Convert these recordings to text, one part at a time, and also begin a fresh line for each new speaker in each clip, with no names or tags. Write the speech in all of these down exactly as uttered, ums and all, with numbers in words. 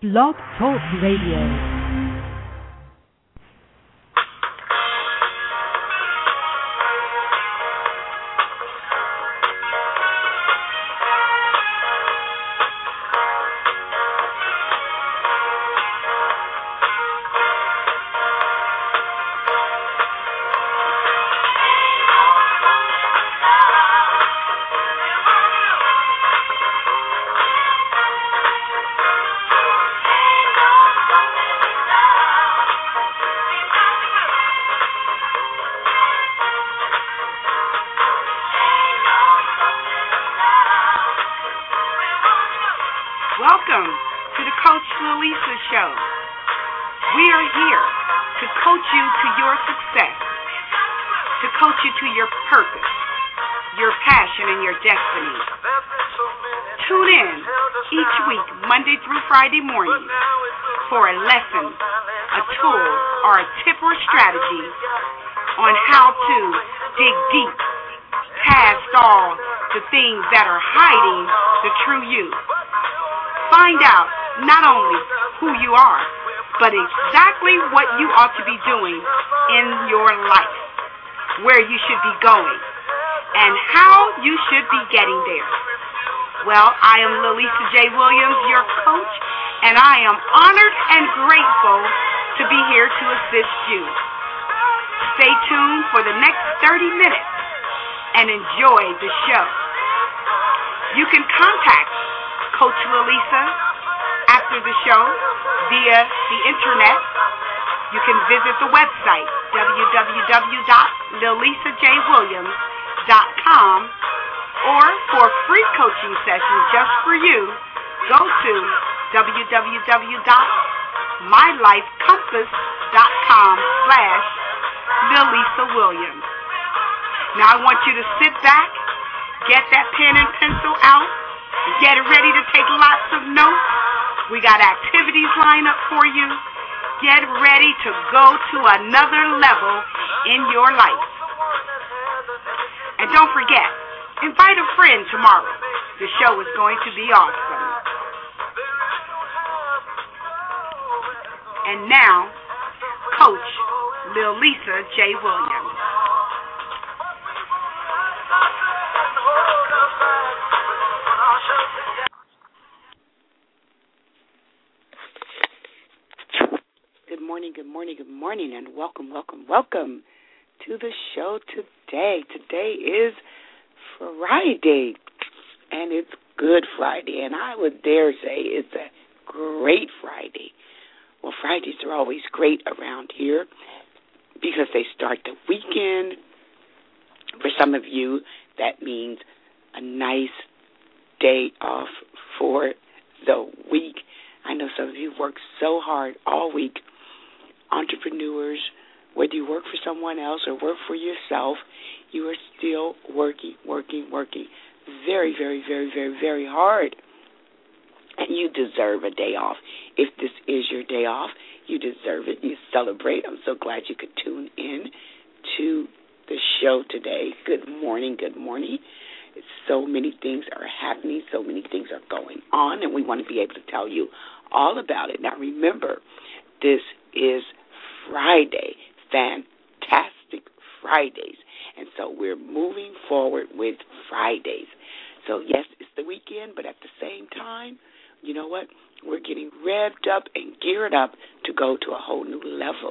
Blog Talk Radio.
Welcome to the Coach Lalisa Show. We are here to coach you to your success, to coach you to your purpose, your passion, and your destiny. Tune in each week, Monday through Friday morning, for a lesson, a tool, or a tip or strategy on how to dig deep past all the things that are hiding the true you. Find out not only who you are, but exactly what you ought to be doing in your life, where you should be going, and how you should be getting there. Well, I am Lalisa J. Williams, your coach, and I am honored and grateful to be here to assist you. Stay tuned for the next thirty minutes and enjoy the show. You can contact Coach Lalisa after the show via the internet. You can visit the website w w w dot lalisa j williams dot com, or for free coaching sessions just for you, go to w w w dot my life compass dot com slash lalisa williams. Now I want you to sit back, get that pen and pencil out, get ready to take lots of notes. We got activities lined up for you. Get ready to go to another level in your life. And don't forget, invite a friend tomorrow. The show is going to be awesome. And now, Coach Lalisa J. Williams.
Good morning, good morning, good morning, and welcome, welcome, welcome to the show today. Today is Friday, and it's Good Friday, and I would dare say it's a great Friday. Well, Fridays are always great around here because they start the weekend. For some of you, that means a nice day off for the week. I know some of you work so hard all week. Entrepreneurs, whether you work for someone else or work for yourself, you are still working, working, working very, very, very, very, very hard. And you deserve a day off. If this is your day off, you deserve it. You celebrate. I'm so glad you could tune in to the show today. Good morning, good morning. So many things are happening. So many things are going on, and we want to be able to tell you all about it. Now, remember, this is Friday, fantastic Fridays. And so we're moving forward with Fridays. So, yes, it's the weekend, but at the same time, you know what? We're getting revved up and geared up to go to a whole new level.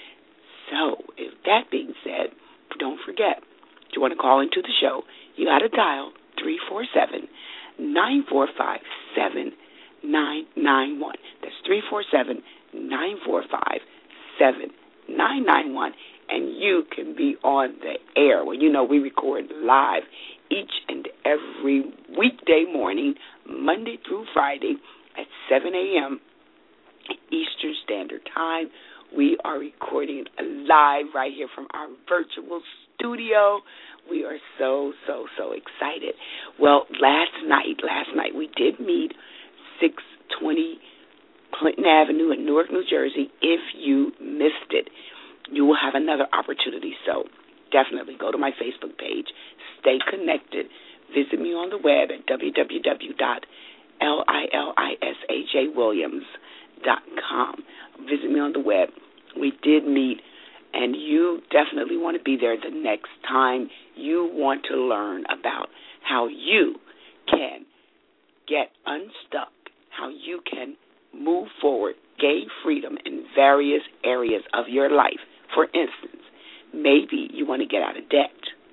So, with that being said, don't forget, if you want to call into the show, you got to dial three four seven, nine four five, seven nine nine one. That's three four seven, nine four five, seven nine nine one, and you can be on the air. Well, you know we record live each and every weekday morning, Monday through Friday at seven a.m. Eastern Standard Time. We are recording live right here from our virtual studio. We are so, so, so excited. Well, last night, last night we did meet six twenty Clinton Avenue in Newark, New Jersey. If you missed it, you will have another opportunity. So definitely go to my Facebook page. Stay connected. Visit me on the web at w w w dot lalisa j williams dot com. Visit me on the web. We did meet, and you definitely want to be there the next time you want to learn about how you can get unstuck, how you can move forward, gain freedom in various areas of your life. For instance, maybe you want to get out of debt.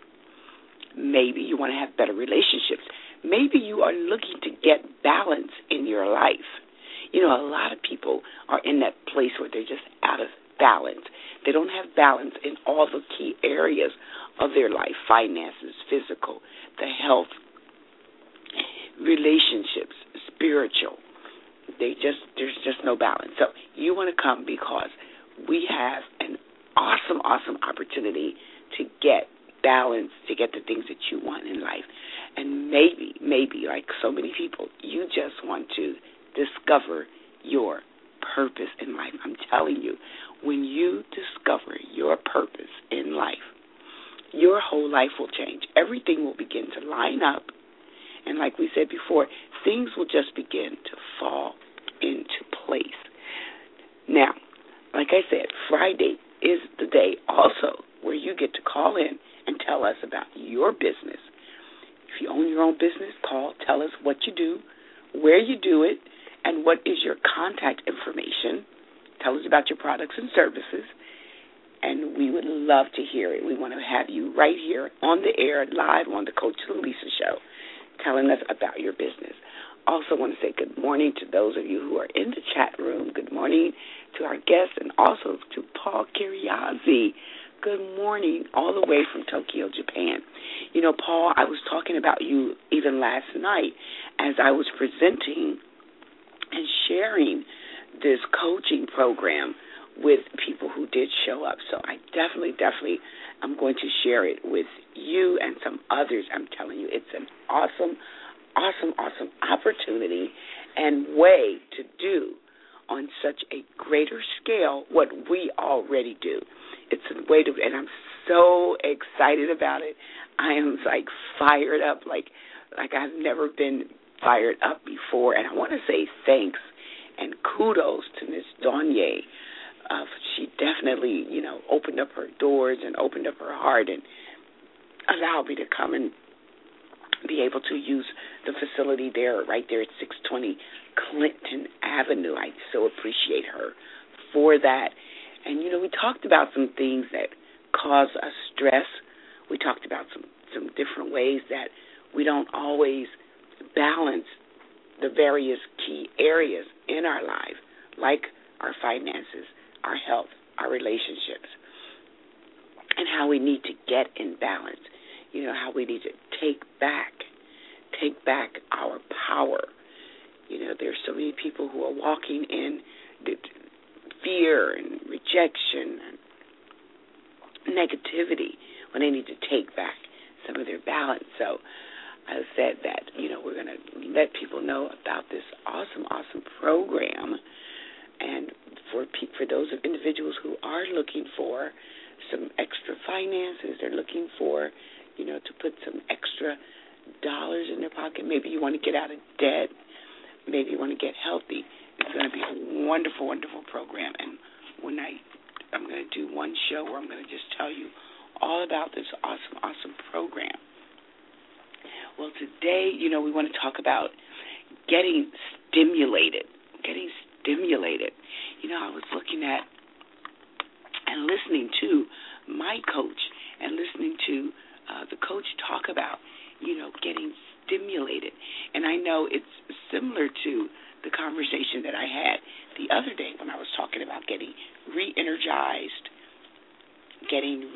Maybe you want to have better relationships. Maybe you are looking to get balance in your life. You know, a lot of people are in that place where they're just out of balance. They don't have balance in all the key areas of their life: finances, physical, the health, relationships, spiritual. They just there's just no balance. So you want to come because we have an awesome, awesome opportunity to get balance, to get the things that you want in life. And maybe, maybe, like so many people, you just want to discover your purpose in life. I'm telling you, when you discover your purpose in life, your whole life will change. Everything will begin to line up. And like we said before, things will just begin to fall into place. Now, like I said, Friday is the day also where you get to call in and tell us about your business. If you own your own business, call, tell us what you do, where you do it, and what is your contact information. Tell us about your products and services, and we would love to hear it. We want to have you right here on the air, live on the Coach Lisa Show, telling us about your business. Also want to say good morning to those of you who are in the chat room. Good morning to our guests, and also to Paul Kiriazi. Good morning, all the way from Tokyo, Japan. You know, Paul, I was talking about you even last night as I was presenting and sharing this coaching program with people who did show up. So I definitely, definitely am going to share it with you and some others. I'm telling you, it's an awesome, awesome, awesome opportunity and way to do on such a greater scale what we already do. It's a way to, and I'm so excited about it. I am like fired up, like like I've never been fired up before. And I want to say thanks and kudos to Miss Donier. Uh, she definitely, you know, opened up her doors and opened up her heart and allowed me to come and be able to use the facility there, right there at six twenty Clinton Avenue. I so appreciate her for that. And, you know, we talked about some things that cause us stress. We talked about some, some different ways that we don't always balance the various key areas in our life, like our finances, our health, our relationships, and how we need to get in balance. You know, how we need to take back, take back our power. You know, there's so many people who are walking in fear and rejection and negativity when they need to take back some of their balance. So I said that, you know, we're going to let people know about this awesome, awesome program. And for for those individuals who are looking for some extra finances, they're looking for, you know, to put some extra dollars in their pocket. Maybe you want to get out of debt. Maybe you want to get healthy. It's going to be a wonderful, wonderful program. And when I, I'm going to do one show where I'm going to just tell you all about this awesome, awesome program. Well, today, you know, we want to talk about getting stimulated, getting stimulated. You know, I was looking at and listening to my coach and listening to uh, the coach talk about, you know, getting stimulated. And I know it's similar to the conversation that I had the other day when I was talking about getting re-energized, getting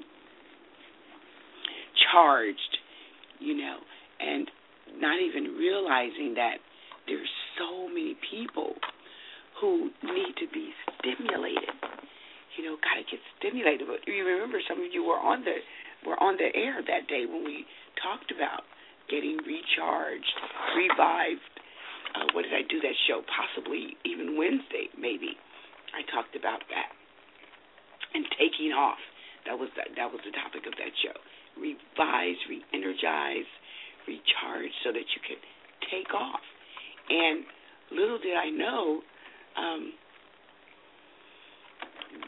recharged, you know, and not even realizing that there's so many people who need to be stimulated. You know, got to get stimulated. But you remember some of you were on the were on the air that day when we talked about getting recharged, revived. Uh, what did I do that show? Possibly even Wednesday, maybe. I talked about that. And taking off. That was the, that was the topic of that show. Revise, re-energize, recharge so that you could take off. And little did I know, um,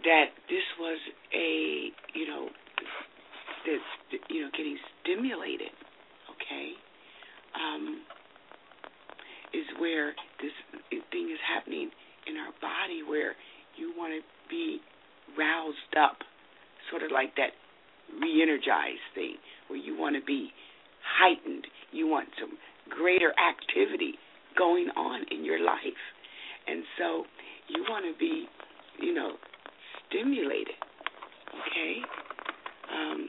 that this was a, you know, this, you know, getting stimulated, okay, um, is where this thing is happening in our body where you want to be roused up, sort of like that re-energized thing, where you want to be heightened. You want some greater activity going on in your life. And so you want to be, you know, stimulated, okay? Um,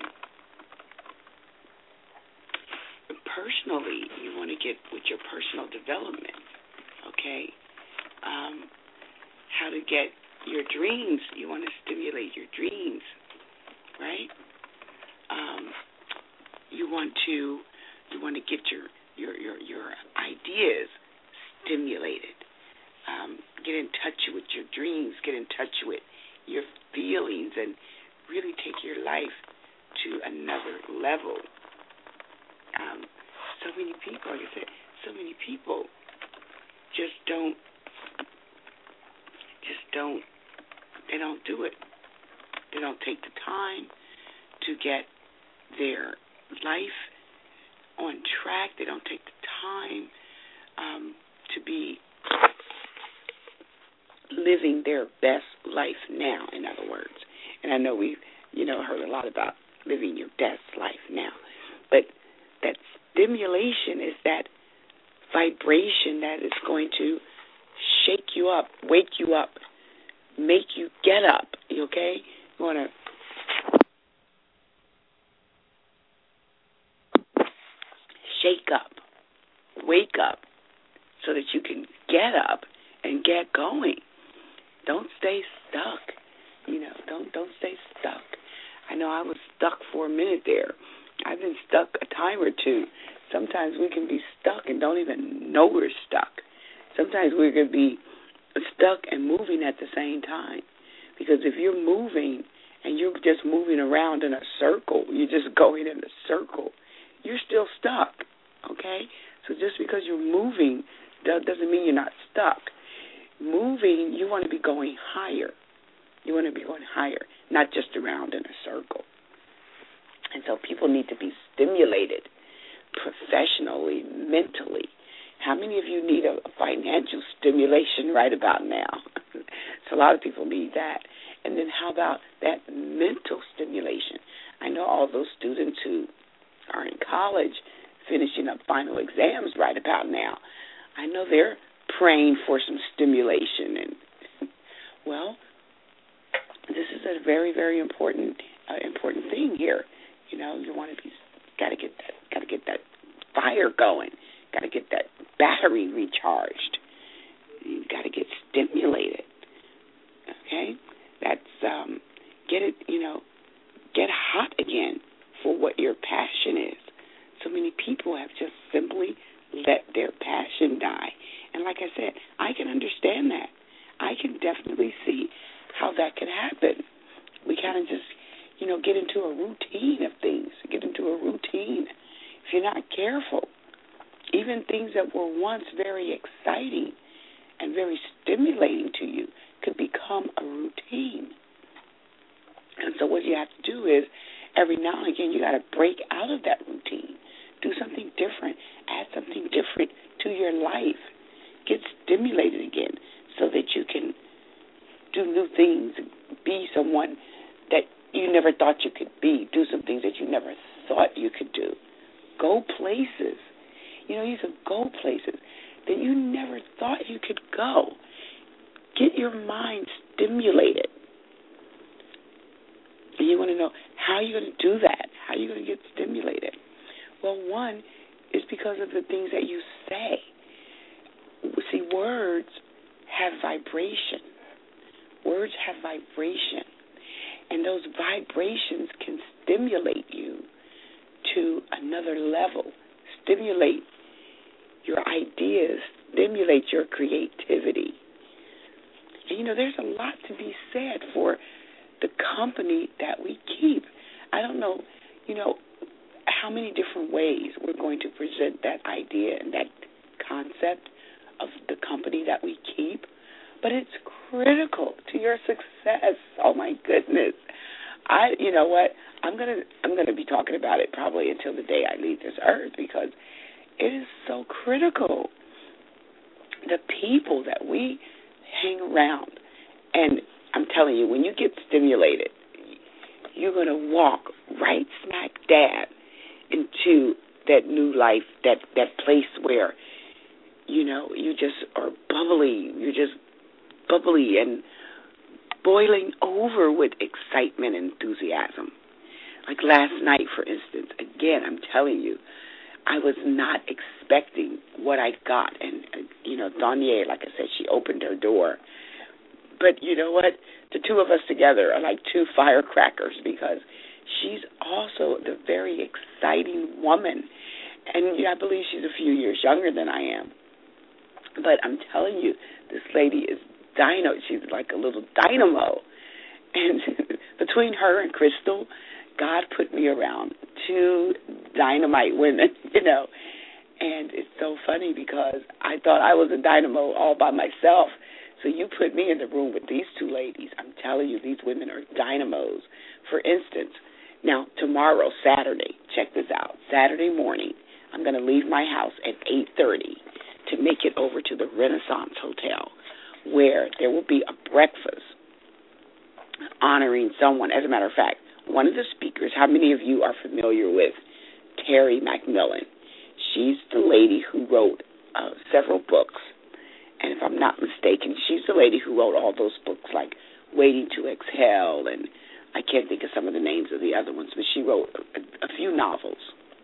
personally, you want to get with your personal development, okay? Um, how to get your dreams. You want to stimulate your dreams, right? Um, you want to you want to get your your your, your ideas stimulated. Um, get in touch with your dreams. Get in touch with your feelings, and really take your life to another level. Um, so many people, like I said, so many people just don't, just don't, they don't do it. They don't take the time to get their life on track. They don't take the time um, to be living their best life now, in other words. And I know we've, you know, heard a lot about living your best life now. But that stimulation is that vibration that is going to shake you up, wake you up, make you get up, okay? You want to shake up, wake up, so that you can get up and get going. Don't stay stuck. You know, don't don't stay stuck. I know I was stuck for a minute there. I've been stuck a time or two. Sometimes we can be stuck and don't even know we're stuck. Sometimes we can be stuck and moving at the same time. Because if you're moving and you're just moving around in a circle, you're just going in a circle, you're still stuck, okay? So just because you're moving doesn't mean you're not stuck. Moving, you want to be going higher. You want to be going higher, not just around in a circle. And so people need to be stimulated professionally, mentally. How many of you need a financial stimulation right about now? So a lot of people need that. And then how about that mental stimulation? I know all those students who are in college finishing up final exams right about now. I know they're praying for some stimulation. And, well, this is a very, very important uh, important thing here. You know, you want to be, got to get that, got to get that fire going, got to get that battery recharged. You got to get stimulated. Okay, that's um, get it. You know, get hot again for what your passion is. So many people have just simply let their passion die. And like I said, I can understand that. I can definitely see how that could happen. We kind of just, you know, get into a routine of things, get into a routine. If you're not careful, even things that were once very exciting and very stimulating to you could become a routine. And so what you have to do is every now and again you got to break out of that routine. Do something different. Add something different to your life. Get stimulated again so that you can do new things, be someone that you never thought you could be, do some things that you never thought you could do. Go places. You know, you could go places that you never thought you could go. Get your mind stimulated. And you want to know, how are you going to do that? How are you going to get stimulated? Well, one is because of the things that you say. See, words have vibration. Words have vibration. And those vibrations can stimulate you to another level, stimulate your ideas, stimulate your creativity. And, you know, there's a lot to be said for the company that we keep. I don't know, you know, how many different ways we're going to present that idea and that concept of the company that we keep, but it's critical to your success. Oh my goodness. I you know what? I'm gonna I'm gonna be talking about it probably until the day I leave this earth because it is so critical. The people that we hang around, and I'm telling you, when you get stimulated, you're gonna walk right smack dab into that new life, that, that place where, you know, you just are bubbly, you're just bubbly and boiling over with excitement and enthusiasm. Like last night, for instance, again, I'm telling you, I was not expecting what I got. And, uh, you know, Donier, like I said, she opened her door. But you know what? The two of us together are like two firecrackers because she's also the very exciting woman. And yeah, I believe she's a few years younger than I am. But I'm telling you, this lady is dino. She's like a little dynamo. And between her and Crystal, God put me around two dynamite women, you know. And it's so funny because I thought I was a dynamo all by myself. So you put me in the room with these two ladies. I'm telling you, these women are dynamos. For instance, now tomorrow, Saturday, check this out. Saturday morning, I'm going to leave my house at eight thirty to make it over to the Renaissance Hotel where there will be a breakfast honoring someone. As a matter of fact, one of the speakers, how many of you are familiar with Terry McMillan? She's the lady who wrote uh, several books. And if I'm not mistaken, she's the lady who wrote all those books like Waiting to Exhale, and I can't think of some of the names of the other ones, but she wrote a, a few novels.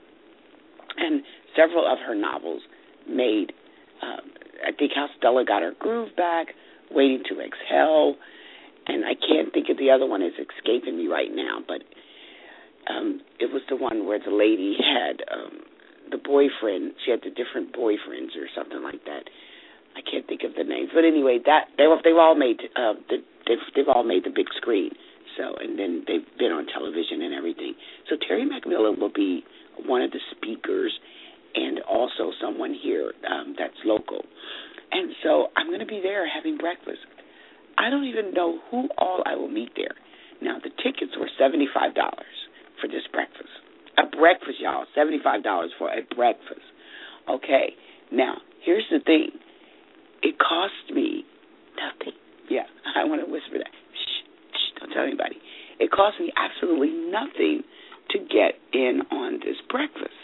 And several of her novels made, uh, I think How Stella Got Her Groove Back, Waiting to Exhale, and I can't think of the other one. It's escaping me right now, but um, it was the one where the lady had um, the boyfriend, she had the different boyfriends or something like that. I can't think of the names, but anyway, that they were they've all made uh, the, they've they've all made the big screen. So and then they've been on television and everything. So Terry McMillan will be one of the speakers, and also someone here um, that's local. And so I'm going to be there having breakfast. I don't even know who all I will meet there. Now the tickets were seventy-five dollars for this breakfast. A breakfast, y'all, seventy-five dollars for a breakfast. Okay. Now here's the thing. It cost me nothing. Yeah, I want to whisper that. Shh, shh, don't tell anybody. It cost me absolutely nothing to get in on this breakfast.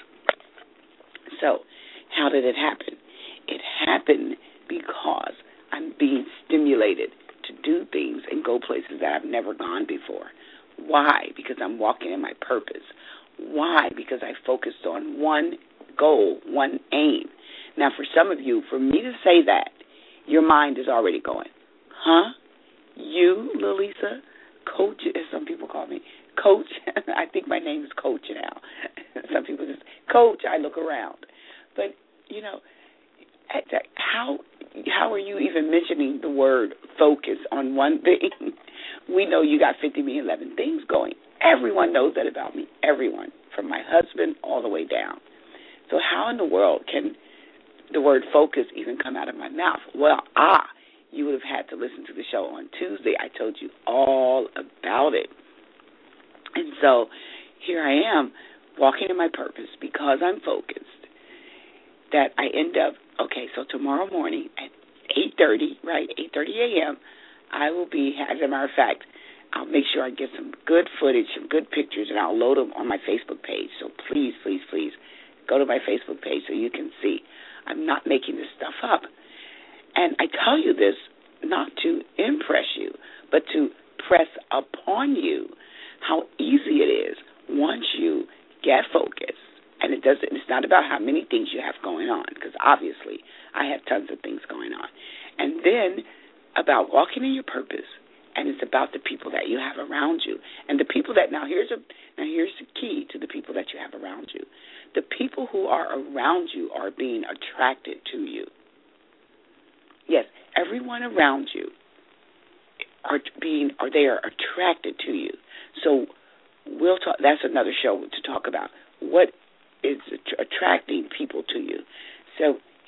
So how did it happen? It happened because I'm being stimulated to do things and go places that I've never gone before. Why? Because I'm walking in my purpose. Why? Because I focused on one goal, one aim. Now, for some of you, for me to say that, your mind is already going, huh? You, Lalisa, Coach, as some people call me, Coach. I think my name is Coach now. Some people just, Coach, I look around. But, you know, how how are you even mentioning the word focus on one thing? We know you got fifty million, eleven things going. Everyone knows that about me. Everyone, from my husband all the way down. So how in the world can the word focus even come out of my mouth? Well, ah, you would have had to listen to the show on Tuesday. I told you all about it. And so here I am walking in my purpose because I'm focused, that I end up, okay, so tomorrow morning at eight thirty, right, eight thirty a.m., I will be, as a matter of fact, I'll make sure I get some good footage, some good pictures, and I'll load them on my Facebook page. So please, please, please go to my Facebook page so you can see. I'm not making this stuff up. And I tell you this not to impress you, but to press upon you how easy it is once you get focused. And it doesn't, it's not about how many things you have going on, because obviously I have tons of things going on. And then about walking in your purpose, and it's about the people that you have around you. And the people that, now here's a now here's the key to the people that you have around you. The people who are around you are being attracted to you. Yes, everyone around you are being, or they are attracted to you. So we'll talk, that's another show to talk about. What is attracting people to you? So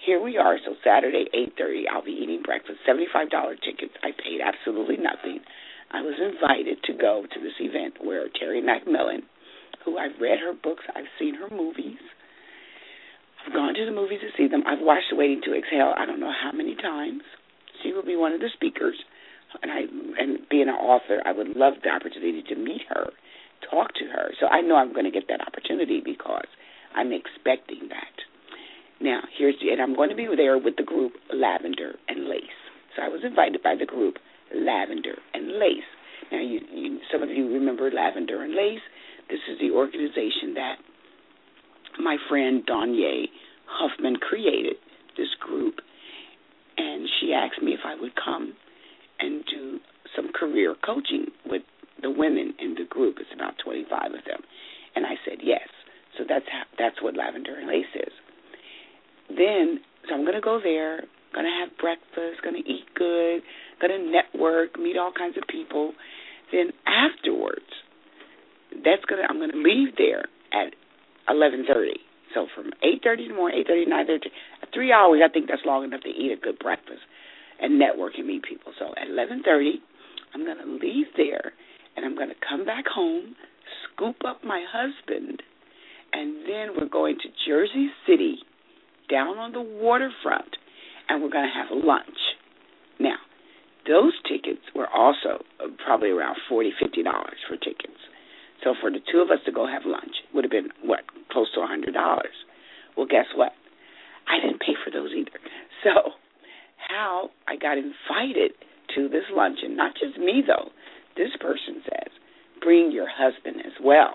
here we are. So Saturday, eight thirty, I'll be eating breakfast. seventy-five dollars tickets. I paid absolutely nothing. I was invited to go to this event where Terry McMillan, who I've read her books, I've seen her movies. I've gone to the movies to see them. I've watched Waiting to Exhale I don't know how many times. She will be one of the speakers. And I, and being an author, I would love the opportunity to meet her, talk to her. So I know I'm going to get that opportunity because I'm expecting that. Now, here's the, and I'm going to be there with the group Lavender and Lace. So I was invited by the group Lavender and Lace. Now, you, you, some of you remember Lavender and Lace. This is the organization that my friend Danye Huffman created, this group, and she asked me if I would come and do some career coaching with the women in the group. It's about twenty-five of them. And I said yes. So that's how, that's what Lavender and Lace is. Then, so I'm going to go there, going to have breakfast, going to eat good, going to network, meet all kinds of people. Then afterwards, that's going to, I'm going to leave there at eleven thirty. So from eight thirty in the morning, eight thirty, nine thirty, three hours, I think that's long enough to eat a good breakfast and network and meet people. So at eleven thirty, I'm going to leave there, and I'm going to come back home, scoop up my husband, and then we're going to Jersey City, down on the waterfront, and we're going to have lunch. Now, those tickets were also probably around forty dollars, fifty dollars for tickets. So for the two of us to go have lunch would have been, what, close to one hundred dollars. Well, guess what? I didn't pay for those either. So how I got invited to this luncheon, not just me, though. This person says, bring your husband as well.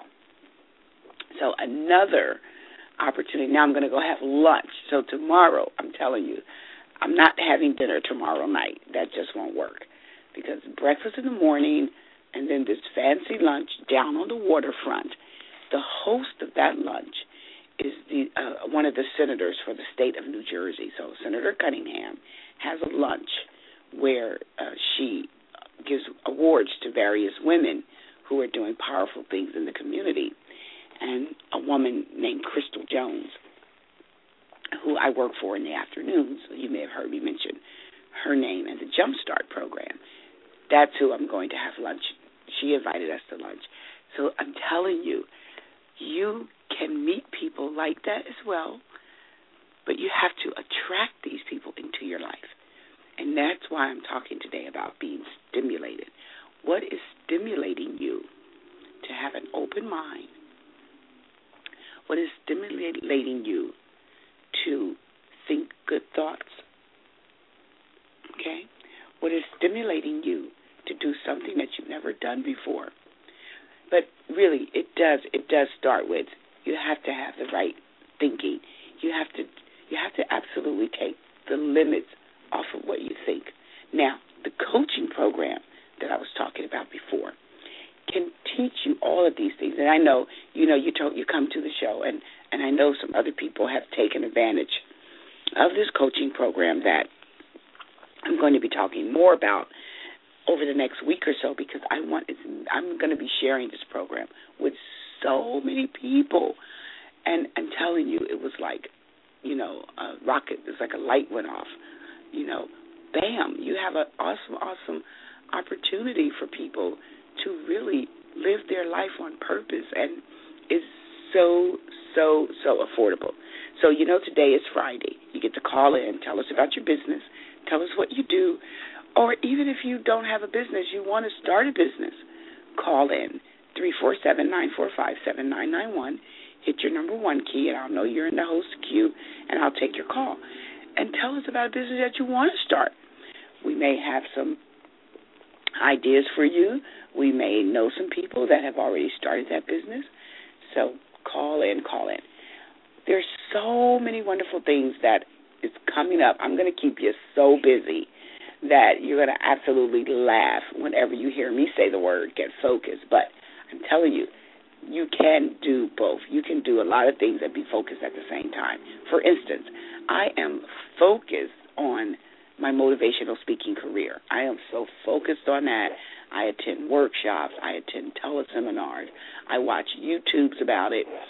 So another opportunity. Now I'm going to go have lunch. So tomorrow, I'm telling you, I'm not having dinner tomorrow night. That just won't work because breakfast in the morning and then this fancy lunch down on the waterfront. The host of that lunch is the uh, one of the senators for the state of New Jersey. So Senator Cunningham has a lunch where uh, she gives awards to various women who are doing powerful things in the community. And a woman named Crystal Jones, who I work for in the afternoons, you may have heard me mention her name and the Jumpstart program. That's who I'm going to have lunch. She invited us to lunch. So I'm telling you, you can meet people like that as well, but you have to attract these people into your life. And that's why I'm talking today about being stimulated. What is stimulating you to have an open mind? What is stimulating you to think good thoughts? Okay? What is stimulating you to do something that you've never done before? But really, it does it does start with you have to have the right thinking. You have to you have to absolutely take the limits off of what you think. Now, the coaching program that I was talking about before can teach you all of these things. And I know, you know, you told, you come to the show, and, and I know some other people have taken advantage of this coaching program that I'm going to be talking more about over the next week or so because I want it's, I'm going to be sharing this program with so many people. And I'm telling you, it was like, you know, a rocket. It's like a light went off. You know, bam, you have an awesome, awesome opportunity for people to really live their life on purpose, and it's so, so, so affordable. So, you know, today is Friday. You get to call in, tell us about your business, tell us what you do, or even if you don't have a business, you want to start a business, call in, three four seven, nine four five, seven nine nine one. Hit your number one key, and I'll know you're in the host queue, and I'll take your call. And tell us about a business that you want to start. We may have some ideas for you. We may know some people that have already started that business. So call in, call in. There's so many wonderful things that is coming up. I'm going to keep you so busy that you're going to absolutely laugh whenever you hear me say the word get focused. But I'm telling you, you can do both. You can do a lot of things and be focused at the same time. For instance, I am focused on my motivational speaking career. I am so focused on that. I attend workshops. I attend teleseminars. I watch YouTubes about it.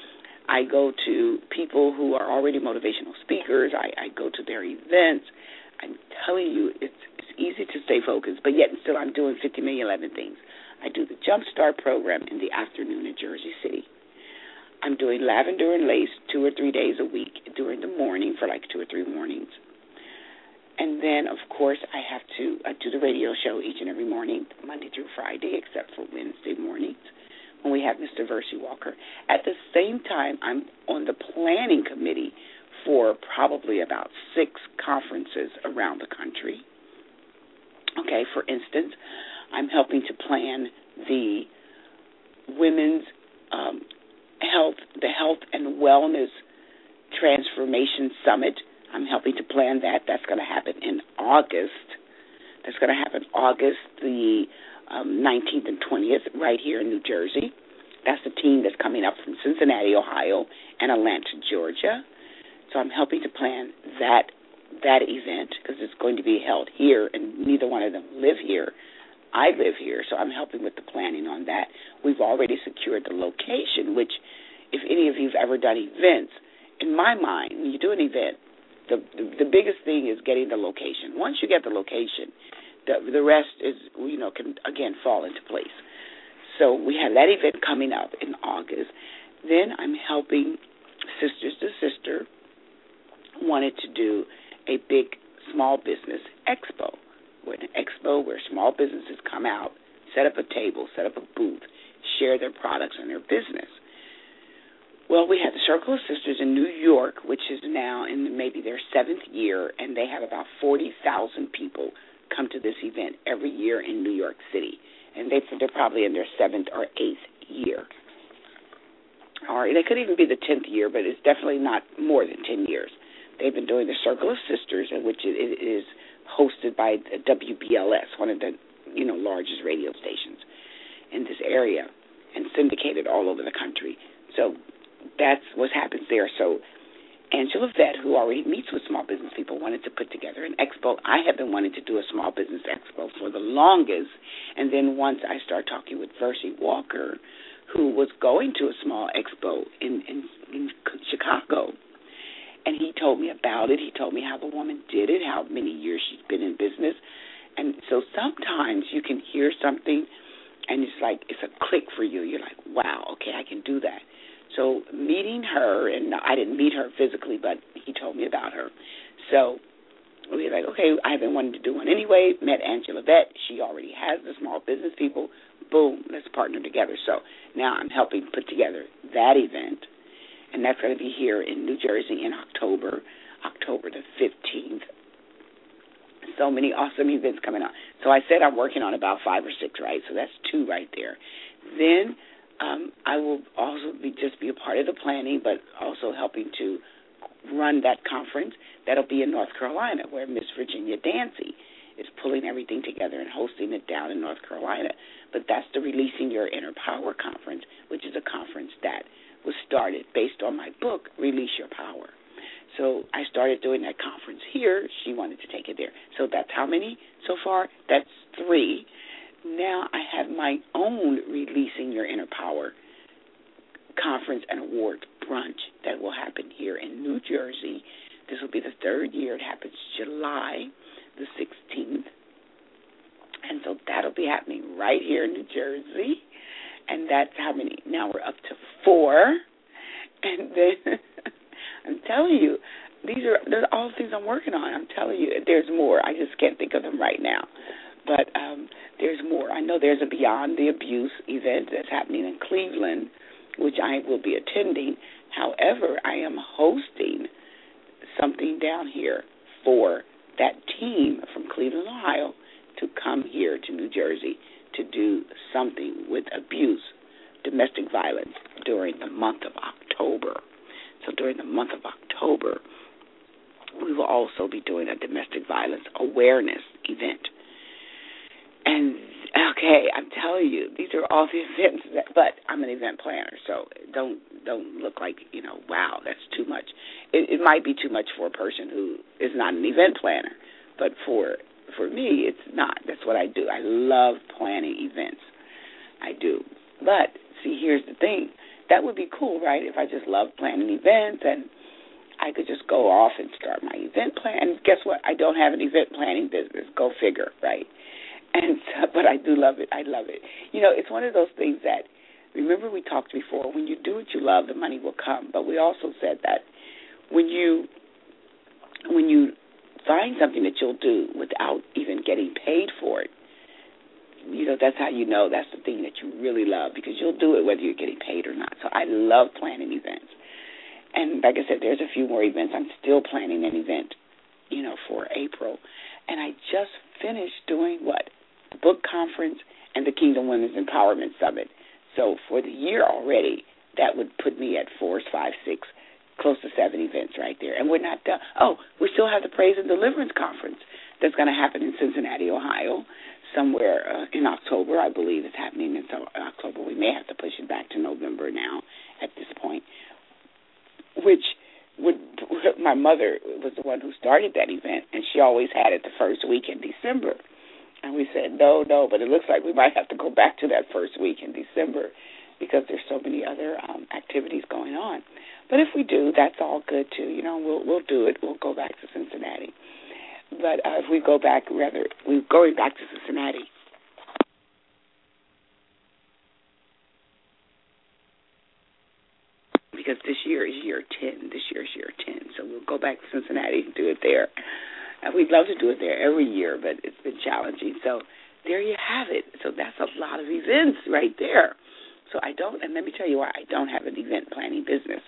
I go to people who are already motivational speakers. I, I go to their events. I'm telling you, it's, it's easy to stay focused, but yet still I'm doing fifty million eleven things. I do the Jumpstart program in the afternoon in Jersey City. I'm doing Lavender and Lace two or three days a week during the morning for like two or three mornings. And then, of course, I have to I do the radio show each and every morning, Monday through Friday, except for Wednesday mornings when we have Mister Versi Walker. At the same time, I'm on the planning committee for probably about six conferences around the country. Okay, for instance, I'm helping to plan the Women's um, Health, the Health and Wellness Transformation Summit. I'm helping to plan that. That's going to happen in August. That's going to happen August the um, nineteenth and twentieth right here in New Jersey. That's the team that's coming up from Cincinnati, Ohio, and Atlanta, Georgia. So I'm helping to plan that that event because it's going to be held here, and neither one of them live here. I live here, so I'm helping with the planning on that. We've already secured the location, which if any of you have ever done events, in my mind, when you do an event, the, the the biggest thing is getting the location. Once you get the location, the the rest is, you know, can, again, fall into place. So we have that event coming up in August. Then I'm helping Sisters to Sister wanted to do a big small business expo, where an expo where small businesses come out, set up a table, set up a booth, share their products and their business. Well, we have the Circle of Sisters in New York, which is now in maybe their seventh year, and they have about forty thousand people come to this event every year in New York City. And they, they're probably in their seventh or eighth year. Or they could even be the tenth year, but it's definitely not more than ten years. They've been doing the Circle of Sisters, which it is hosted by W B L S, one of the you know largest radio stations in this area, and syndicated all over the country. So that's what happens there. So Angela Vett, who already meets with small business people, wanted to put together an expo. I have been wanting to do a small business expo for the longest, and then once I started talking with Versi Walker, who was going to a small expo in, in, in Chicago, and he told me about it. He told me how the woman did it, how many years she's been in business. And so sometimes you can hear something, and it's like it's a click for you. You're like, wow, okay, I can do that. So meeting her, and I didn't meet her physically, but he told me about her. So we were like, okay, I've been wanting to do one anyway. Met Angela Vett. She already has the small business people. Boom, let's partner together. So now I'm helping put together that event, and that's going to be here in New Jersey in October, October the fifteenth. So many awesome events coming on. So I said I'm working on about five or six, right? So that's two right there. Then um, I will also be just be a part of the planning, but also helping to run that conference. That'll be in North Carolina, where Miss Virginia Dancy is pulling everything together and hosting it down in North Carolina. But that's the Releasing Your Inner Power Conference, which is a conference that was started based on my book, Release Your Power. So I started doing that conference here. She wanted to take it there. So that's how many so far? That's three. Now I have my own Releasing Your Inner Power conference and award brunch that will happen here in New Jersey. This will be the third year. It happens July the sixteenth. And so that'll be happening right here in New Jersey. And that's how many? Now we're up to four. And then I'm telling you, these are those are all the things I'm working on. I'm telling you, there's more. I just can't think of them right now. But um, there's more. I know there's a Beyond the Abuse event that's happening in Cleveland, which I will be attending. However, I am hosting something down here for that team from Cleveland, Ohio, to come here to New Jersey to do something with abuse, domestic violence, during the month of October. So during the month of October, we will also be doing a domestic violence awareness event. And, okay, I'm telling you, these are all the events, that, but I'm an event planner, so don't don't look like, you know, wow, that's too much. It, it might be too much for a person who is not an event planner, but for for me, it's not. That's what I do. I love planning events. I do. But, see, here's the thing. that would be cool, right? If I just love planning events and I could just go off and start my event plan. And guess what? I don't have an event planning business. Go figure, right? And so, but I do love it. I love it. You know, it's one of those things that, remember we talked before, when you do what you love, the money will come. But we also said that when you when you find something that you'll do without even getting paid for it, you know, that's how you know that's the thing that you really love, because you'll do it whether you're getting paid or not. So I love planning events. And like I said, there's a few more events. I'm still planning an event, you know, for April. And I just finished doing what? The book conference and the Kingdom Women's Empowerment Summit. So for the year already, that would put me at four, five, six, close to seven events right there. And we're not done. Oh, we still have the Praise and Deliverance Conference that's going to happen in Cincinnati, Ohio, somewhere uh, in October. I believe it's happening in October. We may have to push it back to November now at this point, which would, my mother was the one who started that event, and she always had it the first week in December. And we said, no, no, but it looks like we might have to go back to that first week in December because there's so many other um, activities going on. But if we do, that's all good, too. You know, we'll we'll do it. We'll go back to Cincinnati. But uh, if we go back, rather, we're going back to Cincinnati. Because this year is year ten. This year is year ten. So we'll go back to Cincinnati and do it there. And we'd love to do it there every year, but it's been challenging. So there you have it. So that's a lot of events right there. So I don't, and let me tell you why I don't have an event planning business.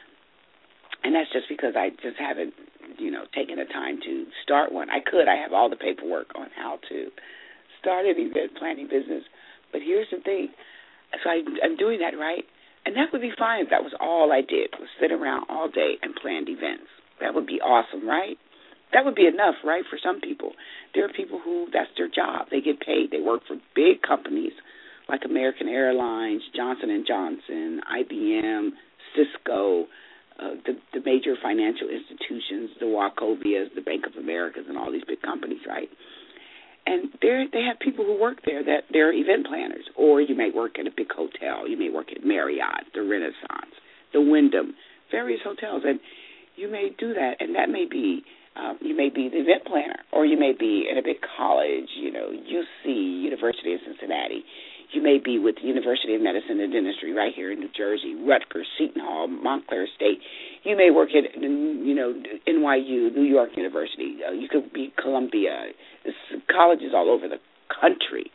And that's just because I just haven't, you know, taken the time to start one. I could. I have all the paperwork on how to start an event planning business. But here's the thing. So I, I'm doing that, right? And that would be fine if that was all I did, was sit around all day and plan events. That would be awesome, right? That would be enough, right, for some people. There are people who that's their job. They get paid. They work for big companies like American Airlines, Johnson and Johnson, I B M, Cisco, uh, the, the major financial institutions, the Wachovias, the Bank of Americas, and all these big companies, right? And they they have people who work there that they're event planners. Or you may work at a big hotel. You may work at Marriott, the Renaissance, the Wyndham, various hotels. And you may do that, and that may be, um, you may be the event planner, or you may be in a big college, you know, U C, University of Cincinnati. You may be with the University of Medicine and Dentistry right here in New Jersey, Rutgers, Seton Hall, Montclair State. You may work at, you know, N Y U, New York University. Uh, you could be Columbia. There's colleges all over the country.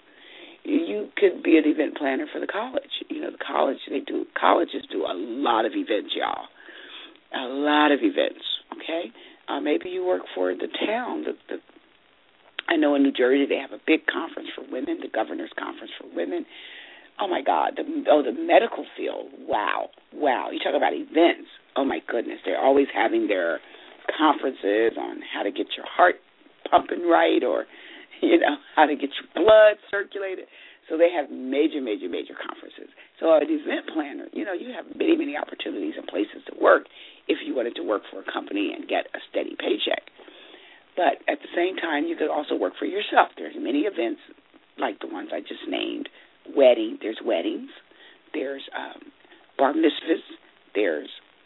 You could be an event planner for the college. You know, the college, they do, colleges do a lot of events, y'all. A lot of events, okay? Uh, maybe you work for the town, the, the I know in New Jersey they have a big conference for women, the Governor's Conference for Women. Oh, my God. The, oh, the medical field. Wow. Wow. You talk about events. Oh, my goodness. They're always having their conferences on how to get your heart pumping right, or, you know, how to get your blood circulated. So they have major, major, major conferences. So an event planner, you know, you have many, many opportunities and places to work if you wanted to work for a company and get a steady paycheck. But at the same time, you could also work for yourself. There's many events like the ones I just named. Wedding, there's weddings. There's um, bar mitzvahs. There's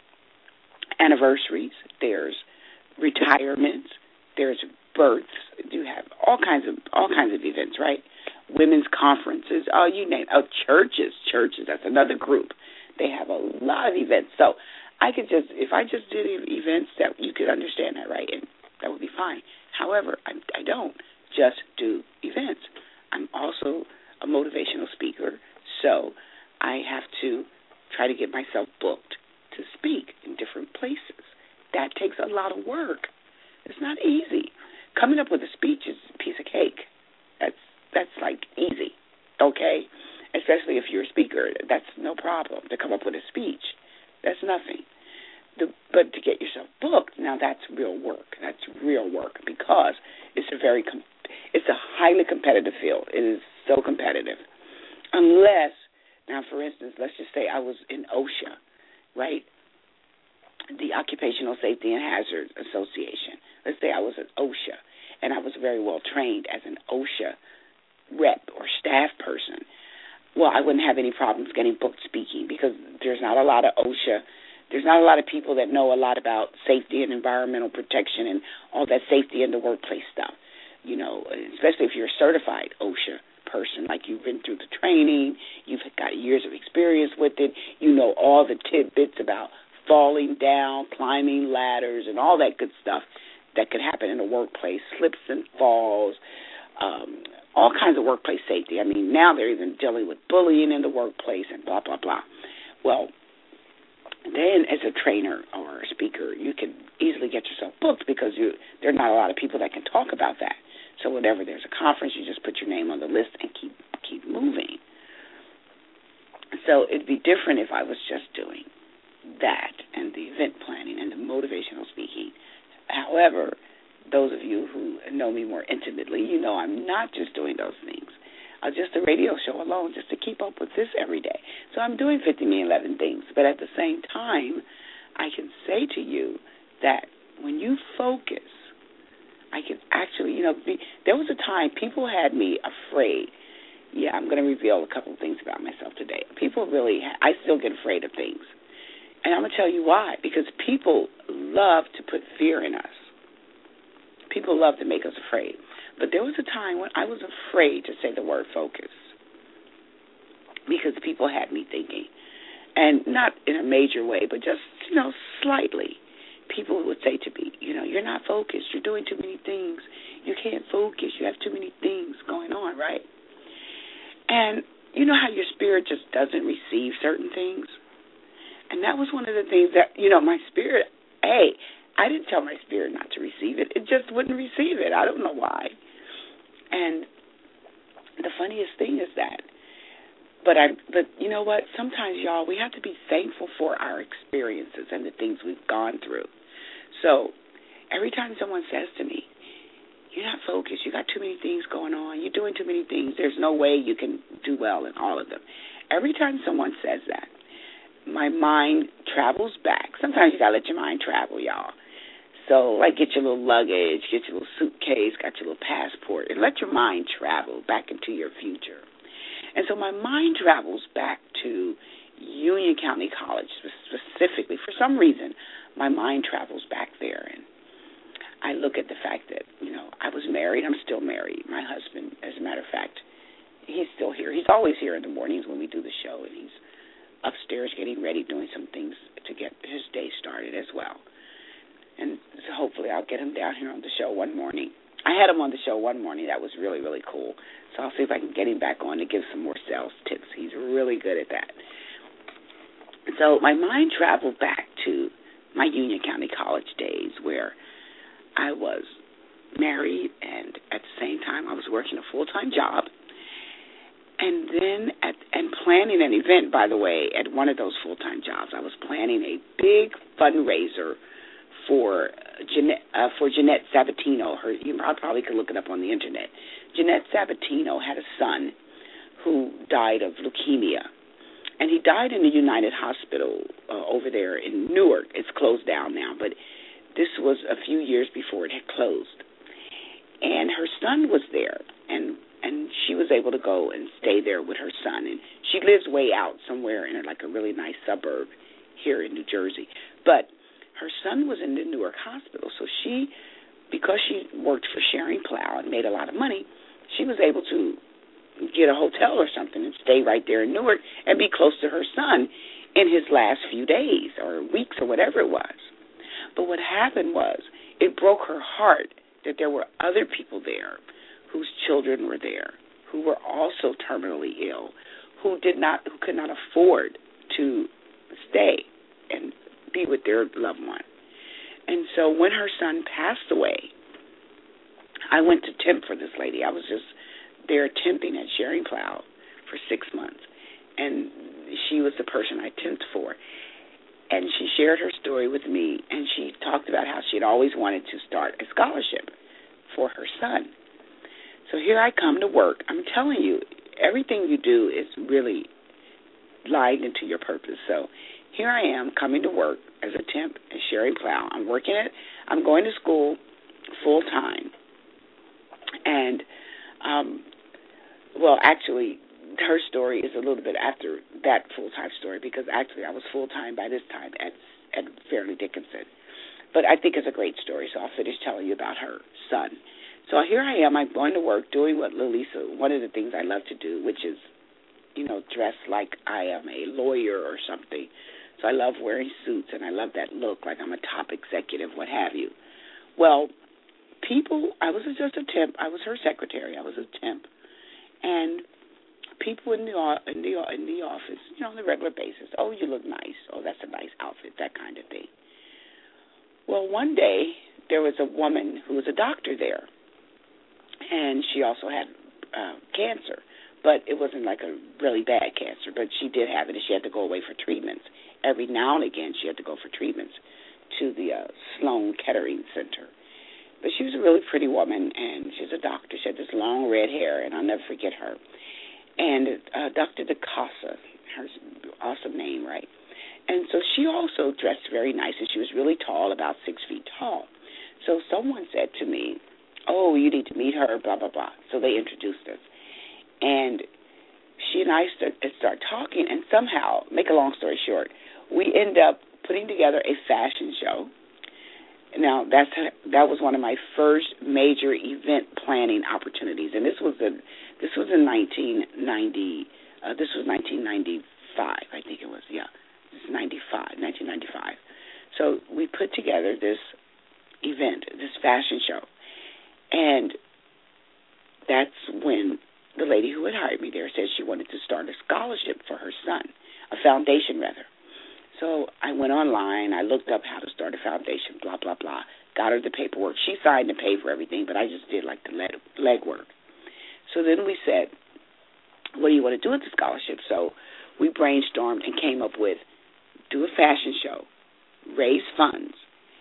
anniversaries. There's retirements. There's births. You have all kinds of all kinds of events, right? Women's conferences. Oh, you name. Oh, churches. Churches. That's another group. They have a lot of events. So I could just, if I just did events, that you could understand that, right? And that would be fine. However, I, I don't just do events. I'm also a motivational speaker, so I have to try to get myself booked to speak in different places. That takes a lot of work. It's not easy. Coming up with a speech is a piece of cake. That's that's like easy, okay? Especially if you're a speaker, that's no problem to come up with a speech. That's nothing. The, but to get yourself booked, now that's real work. That's real work because it's a very, com- it's a highly competitive field. It is so competitive. Unless, now for instance, let's just say I was in OSHA, right? The Occupational Safety and Hazard Association. Let's say I was at OSHA, and I was very well trained as an OSHA rep or staff person. well, I wouldn't have any problems getting booked speaking because there's not a lot of OSHA. There's not a lot of people that know a lot about safety and environmental protection and all that safety in the workplace stuff, you know, especially if you're a certified OSHA person, like you've been through the training, you've got years of experience with it, you know all the tidbits about falling down, climbing ladders, and all that good stuff that could happen in the workplace, slips and falls, um, all kinds of workplace safety. I mean, now they're even dealing with bullying in the workplace and blah, blah, blah. Well, then as a trainer or a speaker, you can easily get yourself booked because you, there are not a lot of people that can talk about that. So whenever there's a conference, you just put your name on the list and keep keep moving. So it'd be different if I was just doing that and the event planning and the motivational speaking. However, those of you who know me more intimately, you know I'm not just doing those things. Uh, just a radio show alone, just to keep up with this every day. So I'm doing fifty million eleven things, but at the same time, I can say to you that when you focus, I can actually, you know, be, there was a time people had me afraid. Yeah, I'm going to reveal a couple of things about myself today. People really, I still get afraid of things. And I'm going to tell you why. Because people love to put fear in us. People love to make us afraid. But there was a time when I was afraid to say the word focus. Because people had me thinking. And not in a major way, but just, you know, slightly. People would say to me, you know, you're not focused. You're doing too many things. You can't focus. You have too many things going on, right? And you know how your spirit just doesn't receive certain things? And that was one of the things that, you know, my spirit, hey, I didn't tell my spirit not to receive it. It just wouldn't receive it. I don't know why. And the funniest thing is that, but I, but you know what? Sometimes, y'all, we have to be thankful for our experiences and the things we've gone through. So every time someone says to me, you're not focused, you got too many things going on, you're doing too many things, there's no way you can do well in all of them. Every time someone says that, my mind travels back. Sometimes you got to let your mind travel, y'all. So, like, get your little luggage, get your little suitcase, got your little passport, and let your mind travel back into your future. And so my mind travels back to Union County College specifically. For some reason, my mind travels back there. And I look at the fact that, you know, I was married. I'm still married. My husband, as a matter of fact, he's still here. He's always here in the mornings when we do the show, and he's upstairs getting ready, doing some things to get his day started as well. And so hopefully I'll get him down here on the show one morning. I had him on the show one morning. That was really, really cool. So I'll see if I can get him back on to give some more sales tips. He's really good at that. So my mind traveled back to my Union County College days where I was married and at the same time I was working a full-time job. And then at, and planning an event, by the way, at one of those full-time jobs. I was planning a big fundraiser for Jeanette, uh, for Jeanette Sabatino. Her, you probably could look it up on the internet. Jeanette Sabatino had a son who died of leukemia, and he died in the United Hospital uh, over there in Newark. It's closed down now, but this was a few years before it had closed. And her son was there, and and she was able to go and stay there with her son. And she lives way out somewhere in like a really nice suburb here in New Jersey, but her son was in the Newark Hospital, so she, because she worked for Sharing Plow and made a lot of money, she was able to get a hotel or something and stay right there in Newark and be close to her son in his last few days or weeks or whatever it was. But what happened was it broke her heart that there were other people there whose children were there, who were also terminally ill, who did not, who could not afford to stay and be with their loved one. And so when her son passed away, I went to temp for this lady. I was just there temping at Sharing Plow for six months, and she was the person I temped for. And she shared her story with me, and she talked about how she had always wanted to start a scholarship for her son. So here I come to work. I'm telling you, everything you do is really lined into your purpose. So here I am coming to work as a temp at Sharing Plow. I'm working at, I'm going to school full time. And, um, well, actually, her story is a little bit after that full-time story, because actually I was full-time by this time at, at Fairleigh Dickinson. But I think it's a great story, so I'll finish telling you about her son. So here I am. I'm going to work doing what Lilisa, one of the things I love to do, which is, you know, dress like I am a lawyer or something. So I love wearing suits, and I love that look, like I'm a top executive, what have you. Well, people, I was just a temp. I was her secretary. I was a temp. And people in the in the in the office, you know, on a regular basis, oh, you look nice. Oh, that's a nice outfit, that kind of thing. Well, one day there was a woman who was a doctor there, and she also had uh, cancer, but it wasn't like a really bad cancer, but she did have it, and she had to go away for treatments. Every now and again, she had to go for treatments to the uh, Sloan Kettering Center. But she was a really pretty woman, and she's a doctor. She had this long red hair, and I'll never forget her. And uh, Doctor DeCasa, her awesome name, right? And so she also dressed very nice, and she was really tall, about six feet tall. So someone said to me, oh, you need to meet her, blah, blah, blah. So they introduced us. And she and I start, start talking, and somehow, make a long story short, we end up putting together a fashion show. Now, that's that was one of my first major event planning opportunities, and this was in this was in nineteen ninety. Uh, this was nineteen ninety-five, I think it was. Yeah, it's ninety-five, nineteen ninety-five. So we put together this event, this fashion show, and that's when the lady who had hired me there said she wanted to start a scholarship for her son, a foundation rather. So I went online, I looked up how to start a foundation, blah, blah, blah, got her the paperwork. She signed and paid for everything, but I just did like the leg, leg work. So then we said, what do you want to do with the scholarship? So we brainstormed and came up with, do a fashion show, raise funds,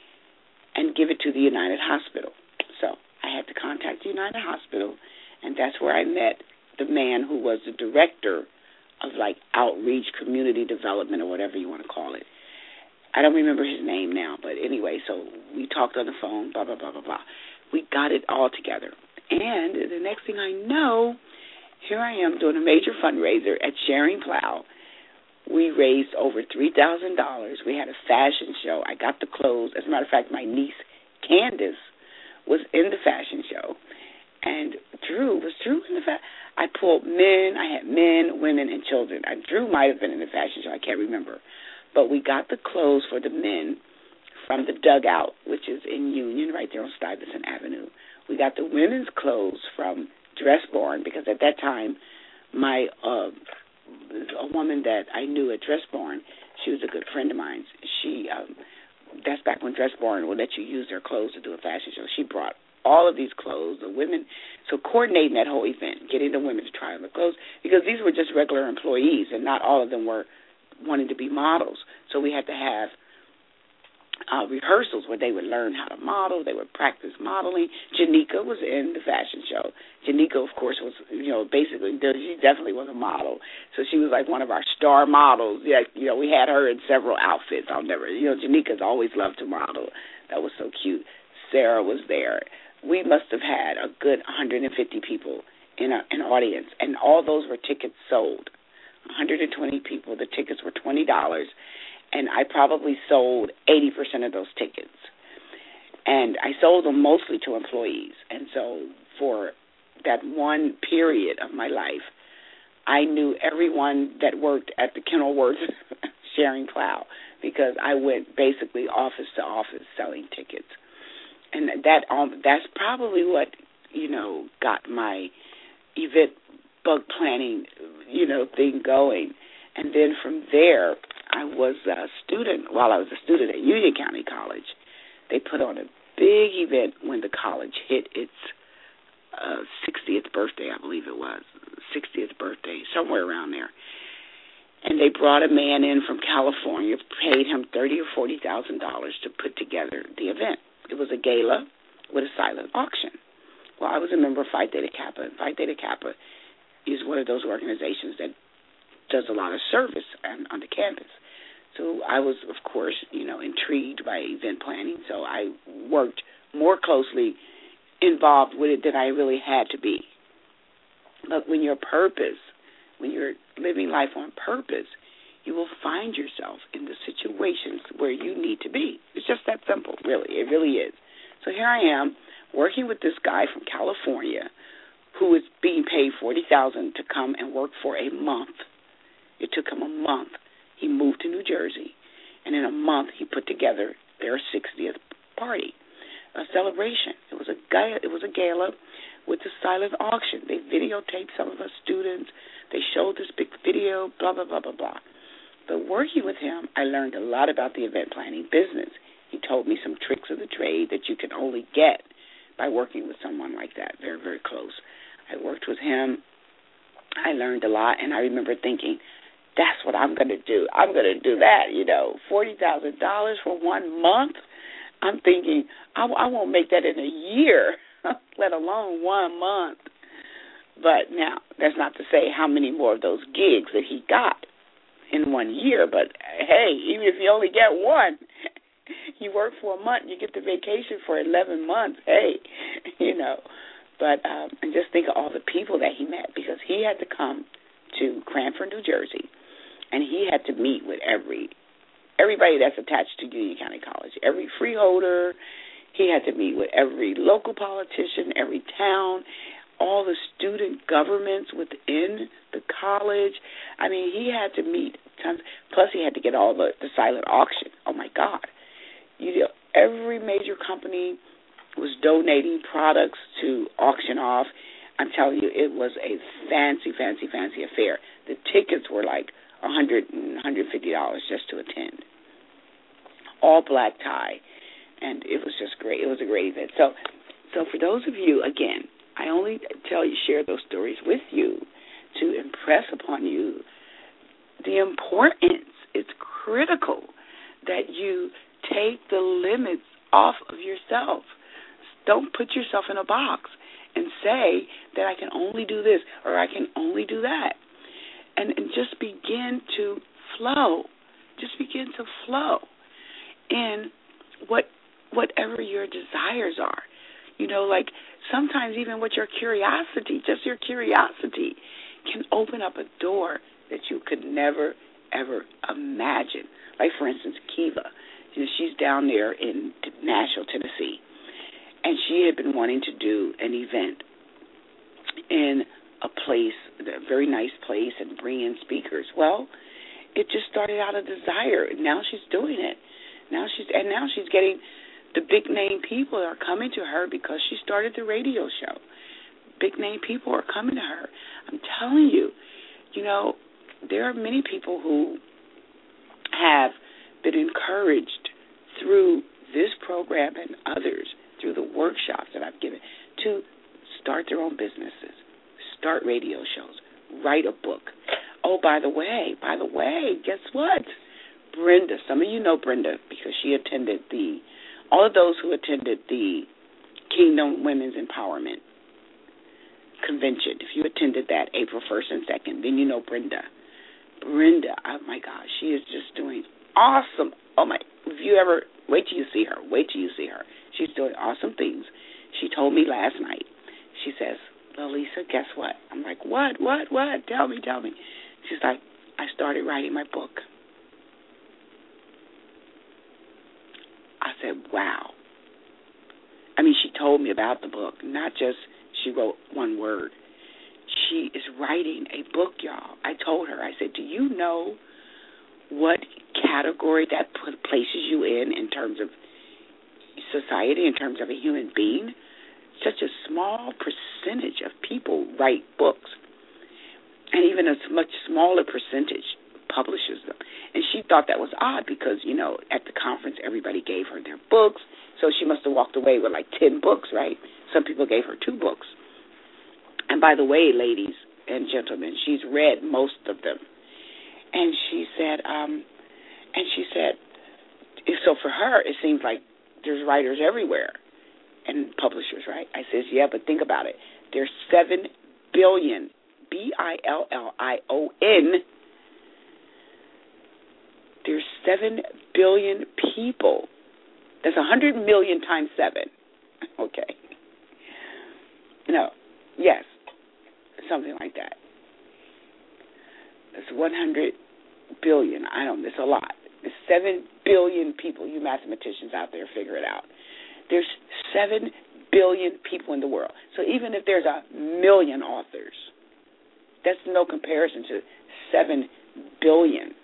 and give it to the United Hospital. So I had to contact the United Hospital, and that's where I met the man who was the director of like outreach, community development, or whatever you want to call it. I don't remember his name now, but anyway, so we talked on the phone, blah, blah, blah, blah, blah. We got it all together. And the next thing I know, here I am doing a major fundraiser at Sharing Plow. We raised over three thousand dollars. We had a fashion show. I got the clothes. As a matter of fact, my niece, Candace, was in the fashion show. And Drew, was Drew in the fashion? I pulled men. I had men, women, and children. I, Drew might have been in the fashion show. I can't remember. But we got the clothes for the men from the Dugout, which is in Union, right there on Stuyvesant Avenue. We got the women's clothes from Dressbarn, because at that time, my uh, a woman that I knew at Dressbarn, she was a good friend of mine. She, um, that's back when Dressbarn would let you use their clothes to do a fashion show. She brought all of these clothes, the women, so coordinating that whole event, getting the women to try on the clothes, because these were just regular employees, and not all of them were wanting to be models. So we had to have uh, rehearsals where they would learn how to model, they would practice modeling. Janika was in the fashion show. Janika, of course, was, you know, basically, she definitely was a model. So she was like one of our star models. Yeah, you know, we had her in several outfits. I'll never, you know, Janika's always loved to model. That was so cute. Sarah was there. We must have had a good one hundred fifty people in a, an audience, and all those were tickets sold. one hundred twenty people, the tickets were twenty dollars, and I probably sold eighty percent of those tickets. And I sold them mostly to employees. And so for that one period of my life, I knew everyone that worked at the Kenilworth Sharing Plow, because I went basically office to office selling tickets. And that um, that's probably what, you know, got my event bug planning, you know, thing going. And then from there, I was a student, while I was a student at Union County College, they put on a big event when the college hit its uh, sixtieth birthday, I believe it was, sixtieth birthday, somewhere around there. And they brought a man in from California, paid him thirty thousand dollars or forty thousand dollars to put together the event. It was a gala with a silent auction. Well, I was a member of Phi Theta Kappa, and Phi Theta Kappa is one of those organizations that does a lot of service on, on the campus. So I was, of course, you know, intrigued by event planning, so I worked more closely involved with it than I really had to be. But when your purpose, when you're living life on purpose, you will find yourself in the situations where you need to be. It's just that simple, really. It really is. So here I am working with this guy from California who is being paid forty thousand dollars to come and work for a month. It took him a month. He moved to New Jersey, and in a month he put together their sixtieth party, a celebration. It was a gala, it was a gala with a silent auction. They videotaped some of us students. They showed this big video, blah, blah, blah, blah, blah. But working with him, I learned a lot about the event planning business. He told me some tricks of the trade that you can only get by working with someone like that, very, very close. I worked with him. I learned a lot, and I remember thinking, that's what I'm going to do. I'm going to do that, you know, forty thousand dollars for one month. I'm thinking, I, I won't make that in a year, let alone one month. But now, that's not to say how many more of those gigs that he got in one year. But, hey, even if you only get one, you work for a month, you get the vacation for eleven months, hey, you know. But um, and just think of all the people that he met, because he had to come to Cranford, New Jersey, and he had to meet with every everybody that's attached to Union County College, every freeholder. He had to meet with every local politician, every town, all the student governments within the college. I mean, he had to meet tons. Plus, he had to get all the, the silent auction. Oh, my God. You know, every major company was donating products to auction off. I'm telling you, it was a fancy, fancy, fancy affair. The tickets were like one hundred dollars and one hundred fifty dollars just to attend. All black tie. And it was just great. It was a great event. So, so for those of you, again, I only tell you, share those stories with you to impress upon you the importance. It's critical that you take the limits off of yourself. Don't put yourself in a box and say that I can only do this or I can only do that. And, and just begin to flow. Just begin to flow in what whatever your desires are. You know, like sometimes even with your curiosity, just your curiosity can open up a door that you could never, ever imagine. Like, for instance, Kiva. You know, she's down there in Nashville, Tennessee, and she had been wanting to do an event in a place, a very nice place, and bring in speakers. Well, it just started out a desire, and now she's doing it. Now she's and now she's getting the big name people are coming to her because she started the radio show. Big name people are coming to her. I'm telling you, you know, there are many people who have been encouraged through this program and others, through the workshops that I've given, to start their own businesses, start radio shows, write a book. Oh, by the way, by the way, guess what? Brenda, some of you know Brenda because she attended the, all of those who attended the Kingdom Women's Empowerment Convention. If you attended that April first and second, then you know Brenda. Brenda, oh my gosh, she is just doing awesome. Oh my, if you ever, wait till you see her, wait till you see her. She's doing awesome things. She told me last night, she says, Lisa, guess what? I'm like, what, what, what? Tell me, tell me. She's like, I started writing my book. I said, wow. I mean, she told me about the book, not just she wrote one word. She is writing a book, y'all. I told her, I said, do you know what category that places you in in terms of society, in terms of a human being? Such a small percentage of people write books, and even a much smaller percentage publishes them. And she thought that was odd because, you know, at the conference everybody gave her their books, so she must have walked away with like ten books, right? Some people gave her two books. And by the way, ladies and gentlemen, she's read most of them. And she said, um, and she said, so for her, it seems like there's writers everywhere and publishers, right? I says, yeah, but think about it. There's seven billion, B I L L I O N, there's seven billion people. That's one hundred million times seven. Okay. No, yes, something like that. It's one hundred billion. I don't. It's a lot. There's seven billion people. You mathematicians out there, figure it out. There's seven billion people in the world. So even if there's a million authors, that's no comparison to seven billion.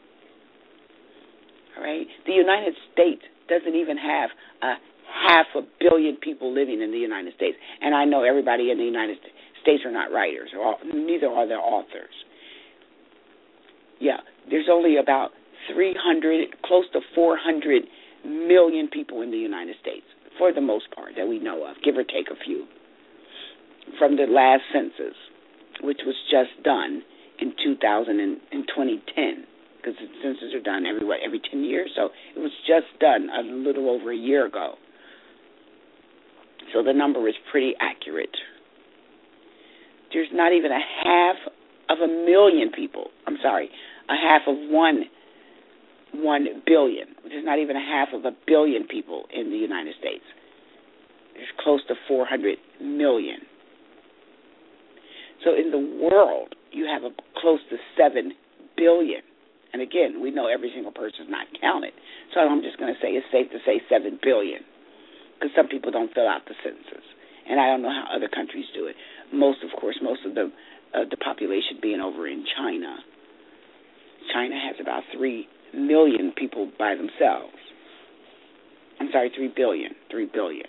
All right? The United States doesn't even have a half a billion people living in the United States. And I know everybody in the United States are not writers, or neither are they authors. Yeah, there's only about three hundred, close to four hundred million people in the United States, for the most part, that we know of, give or take a few, from the last census, which was just done in two thousand and in twenty ten, because the censuses are done every, what, every ten years, so it was just done a little over a year ago. So the number is pretty accurate. There's not even a half of a million people, I'm sorry, a half of one one billion. There's not even a half of a billion people in the United States. There's close to four hundred million. So in the world, you have a close to seven billion. And again, we know every single person is not counted. So I'm just going to say it's safe to say seven billion, because some people don't fill out the census. And I don't know how other countries do it. Most, of course, most of the, uh, the population being over in China. China has about three million people by themselves. I'm sorry, three billion. Three billion.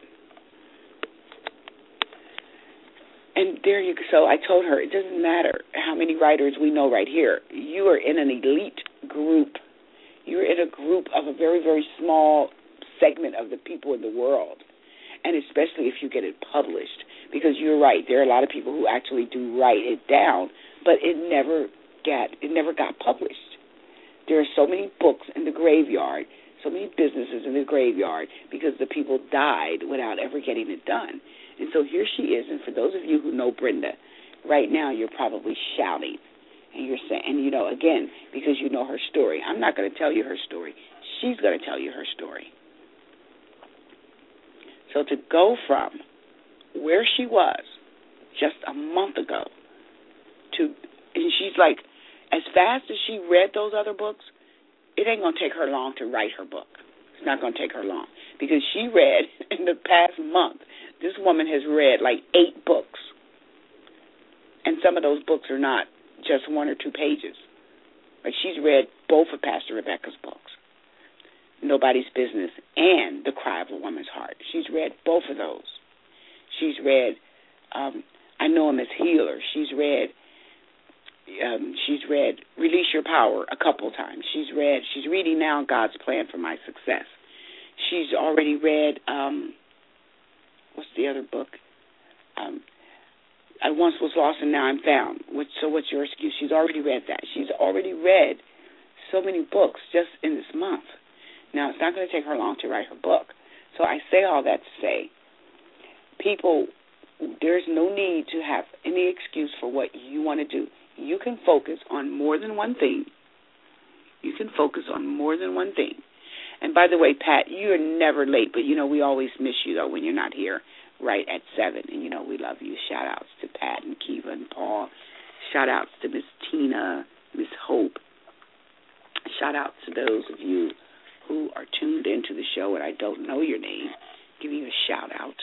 And there you go. So I told her, it doesn't matter how many writers we know right here. You are in an elite group. You're in a group of a very, very small segment of the people in the world. And especially if you get it published. Because you're right, there are a lot of people who actually do write it down, but it never got, it never got published. There are so many books in the graveyard, so many businesses in the graveyard, because the people died without ever getting it done. And so here she is, and for those of you who know Brenda, right now you're probably shouting, and you're saying, and you know, again, because you know her story. I'm not going to tell you her story. She's going to tell you her story. So to go from where she was just a month ago to, and she's like, as fast as she read those other books, it ain't going to take her long to write her book. It's not going to take her long. Because she read, in the past month, this woman has read like eight books. And some of those books are not just one or two pages. Like she's read both of Pastor Rebecca's books, Nobody's Business and The Cry of a Woman's Heart. She's read both of those. She's read um, I Know Him as Healer. She's read Um, she's read Release Your Power a couple times. She's read, she's reading now God's Plan for My Success. She's already read, um, what's the other book? Um, I Once Was Lost and Now I'm Found. Which, so what's your excuse? She's already read that. She's already read so many books just in this month. Now, it's not going to take her long to write her book. So I say all that to say, people, there's no need to have any excuse for what you want to do. You can focus on more than one thing. You can focus on more than one thing. And by the way, Pat, you're never late, but, you know, we always miss you, though, when you're not here right at seven. And, you know, we love you. Shout-outs to Pat and Kiva and Paul. Shout-outs to Miss Tina, Miss Hope. Shout-outs to those of you who are tuned into the show and I don't know your name. Giving you a shout-out.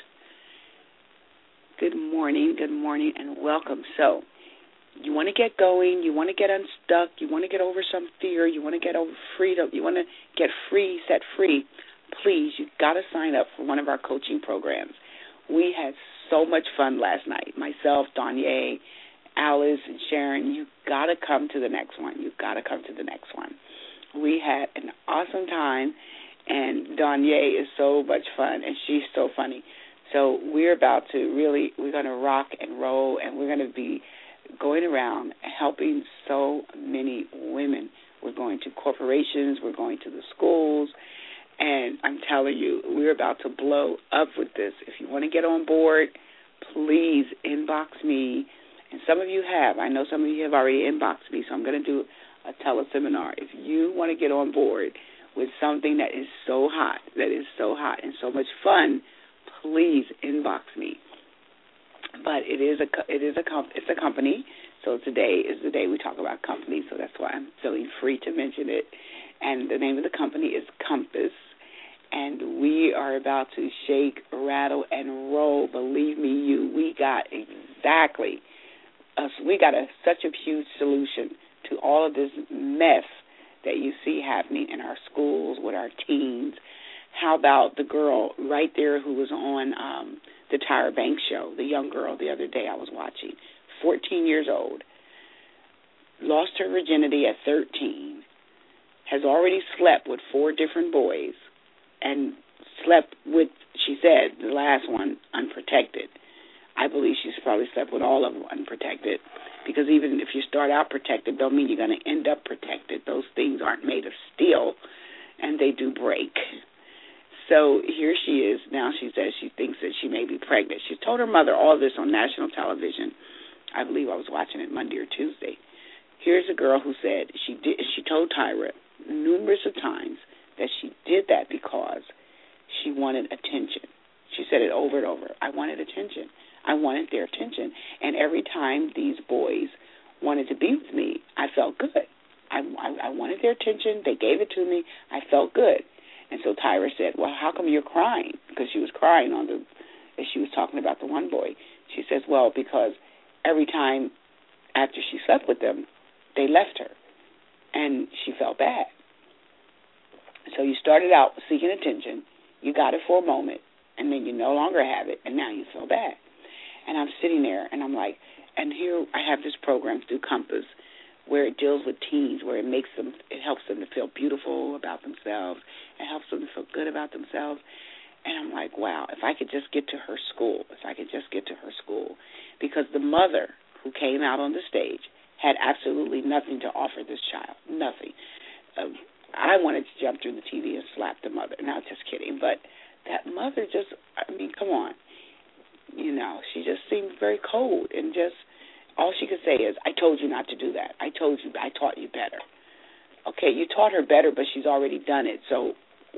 Good morning, good morning, and welcome. So, you want to get going, you want to get unstuck, you want to get over some fear, you want to get over freedom, you want to get free, set free, please, you've got to sign up for one of our coaching programs. We had so much fun last night. Myself, Danye, Alice, and Sharon, you've got to come to the next one. You've got to come to the next one. We had an awesome time, and Danye is so much fun, and she's so funny. So we're about to really, we're going to rock and roll, and we're going to be going around helping so many women. We're going to corporations, we're going to the schools, and I'm telling you, we're about to blow up with this. If you want to get on board, please inbox me. And some of you have. I know some of you have already inboxed me, so I'm going to do a teleseminar. If you want to get on board with something that is so hot, that is so hot and so much fun, please inbox me. But it is a it is a comp, it's a company So today is the day we talk about companies, so that's why I'm feeling free to mention it. And the name of the company is Compass, and we are about to shake, rattle, and roll. Believe me, you, we got exactly, a, we got a, such a huge solution to all of this mess that you see happening in our schools with our teens. How about the girl right there who was on um, the Tyra Banks show, the young girl the other day I was watching, fourteen years old, lost her virginity at thirteen, has already slept with four different boys, and slept with, she said, the last one unprotected. I believe she's probably slept with all of them unprotected, because even if you start out protected, don't mean you're going to end up protected. Those things aren't made of steel, and they do break. So here she is. Now she says she thinks that she may be pregnant. She told her mother all this on national television. I believe I was watching it Monday or Tuesday. Here's a girl who said she did. She told Tyra numerous of times that she did that because she wanted attention. She said it over and over. I wanted attention. I wanted their attention. And every time these boys wanted to be with me, I felt good. I, I, I wanted their attention. They gave it to me. I felt good. And so Tyra said, well, how come you're crying? Because she was crying on the, as she was talking about the one boy. She says, well, because every time after she slept with them, they left her. And she felt bad. So you started out seeking attention. You got it for a moment. And then you no longer have it. And now you feel bad. And I'm sitting there, and I'm like, and here I have this program through Compass where it deals with teens, where it makes them, it helps them to feel beautiful about themselves. It helps them to feel good about themselves. And I'm like, wow, if I could just get to her school, if I could just get to her school. Because the mother who came out on the stage had absolutely nothing to offer this child, nothing. Um, I wanted to jump through the T V and slap the mother. Not just kidding, but that mother just, I mean, come on. You know, she just seemed very cold, and just all she could say is, I told you not to do that. I told you, I taught you better. Okay, you taught her better, but she's already done it, so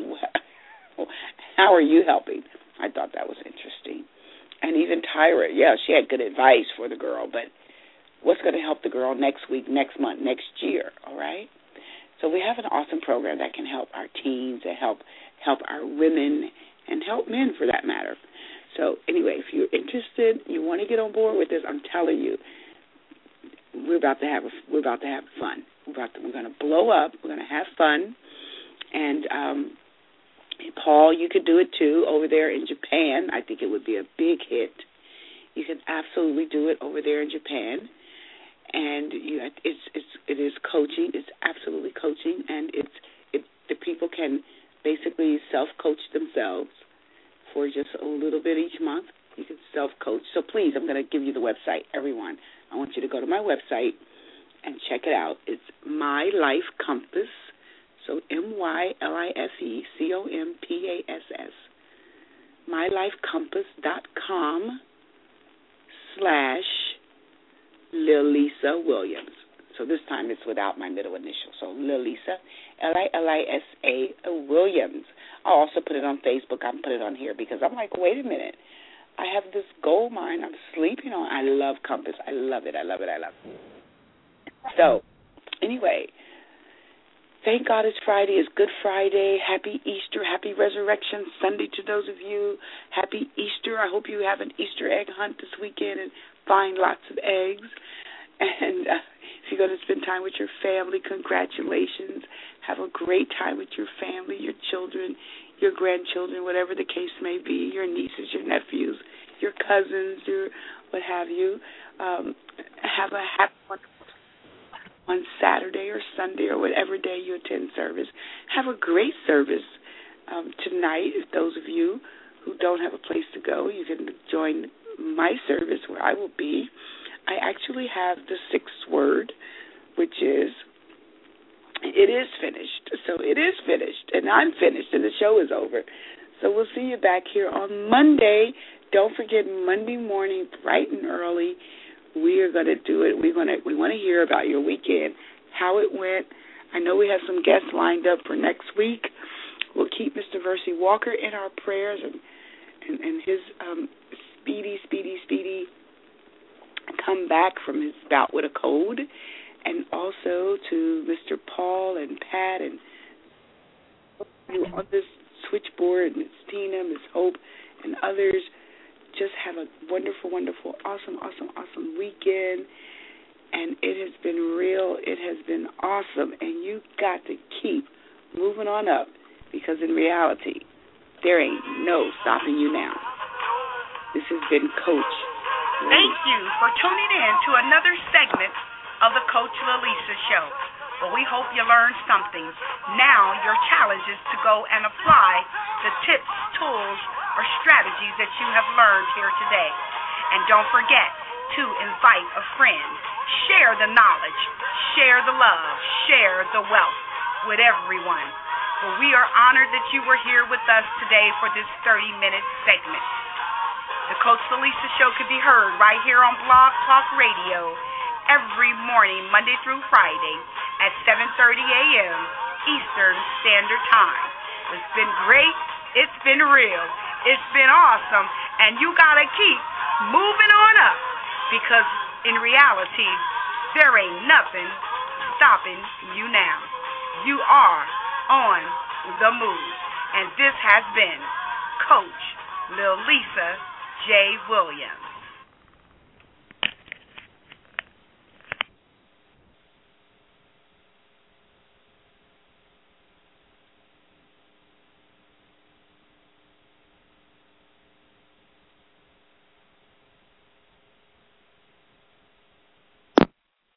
how are you helping? I thought that was interesting. And even Tyra, yeah, she had good advice for the girl, but what's going to help the girl next week, next month, next year, all right? So we have an awesome program that can help our teens, and help help our women, and help men for that matter. So anyway, if you're interested, you want to get on board with this, I'm telling you, we're about to have a, we're about to have fun. We're about to, we're going to blow up. We're going to have fun. And um, Paul, you could do it too over there in Japan. I think it would be a big hit. You can absolutely do it over there in Japan. And you know, it's it's it is coaching. It's absolutely coaching, and it's it the people can basically self-coach themselves for just a little bit each month. You can self-coach. So please, I'm going to give you the website, everyone. I want you to go to my website and check it out. It's My Life Compass, so M Y L I F E C O M P A S S, my life compass dot com slash Lilisa Williams. So this time it's without my middle initial. So Lilisa, L I L I S A Williams. I'll also put it on Facebook. I'll put it on here because I'm like, wait a minute. I have this gold mine I'm sleeping on. I love Compass. I love it. I love it. I love it. So anyway, thank God it's Friday. It's Good Friday. Happy Easter. Happy Resurrection Sunday to those of you. Happy Easter. I hope you have an Easter egg hunt this weekend and find lots of eggs. And uh, if you're going to spend time with your family, congratulations. Have a great time with your family, your children, your grandchildren, whatever the case may be, your nieces, your nephews, your cousins, your what have you. Um, have a happy one on Saturday or Sunday or whatever day you attend service. Have a great service um, tonight. If those of you who don't have a place to go, you can join my service where I will be. I actually have the sixth word, which is, it is finished. So it is finished, and I'm finished, and the show is over. So we'll see you back here on Monday. Don't forget, Monday morning, bright and early, we are going to do it. We're going to, we want to hear about your weekend, how it went. I know we have some guests lined up for next week. We'll keep Mister Versi Walker in our prayers and, and, and his um, speedy, speedy, speedy come back from his bout with a cold, and also to Mister Paul and Pat and on this switchboard, Miss Tina, Miss Hope, and others. Just have a wonderful, wonderful, awesome, awesome, awesome weekend. And it has been real. It has been awesome. And you got to keep moving on up, because in reality, there ain't no stopping you now. This has been Coach.
Thank you for tuning in to another segment of the Coach Lilisa Show. Well, we hope you learned something. Now your challenge is to go and apply the tips, tools, or strategies that you have learned here today. And don't forget to invite a friend. Share the knowledge, share the love, share the wealth with everyone. Well, we are honored that you were here with us today for this thirty-minute segment. The Coach Lilisa Show can be heard right here on Blog Talk Radio every morning, Monday through Friday at seven thirty a.m. Eastern Standard Time. It's been great. It's been real. It's been awesome. And you got to keep moving on up, because in reality, there ain't nothing stopping you now. You are on the move. And this has been Coach Lilisa J. Williams.